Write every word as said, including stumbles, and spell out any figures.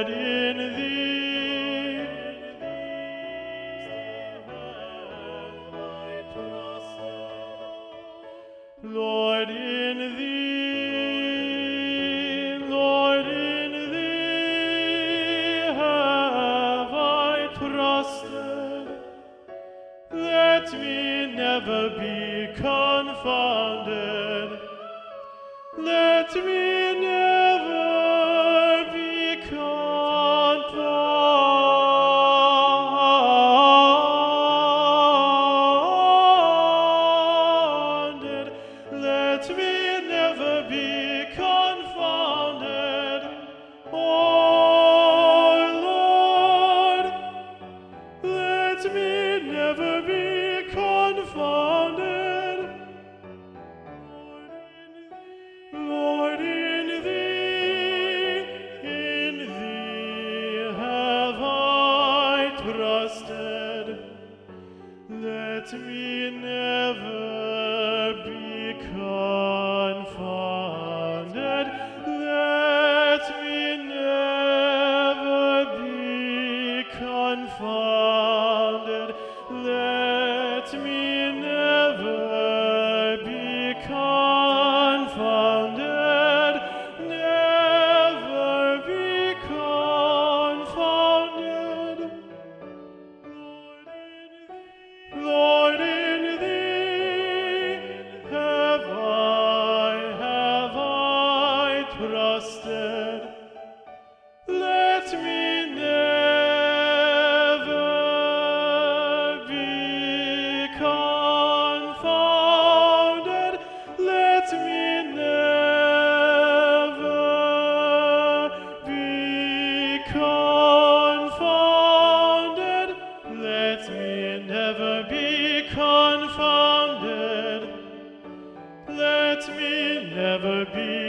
Lord, in thee have I trusted. Lord, in thee, Lord, in thee have I trusted. Let me never be confounded. Let me never be confounded. Let me never be confounded. Oh Lord, let me never be confounded. Lord, in thee, in thee have I trusted. Let me never be confounded. Let me never be confounded. Let me never be confounded. Never be confounded. Lord, in thee have I, have I trusted. Let me never be confounded. Let me never be confounded. Let me never be confounded. Let me never be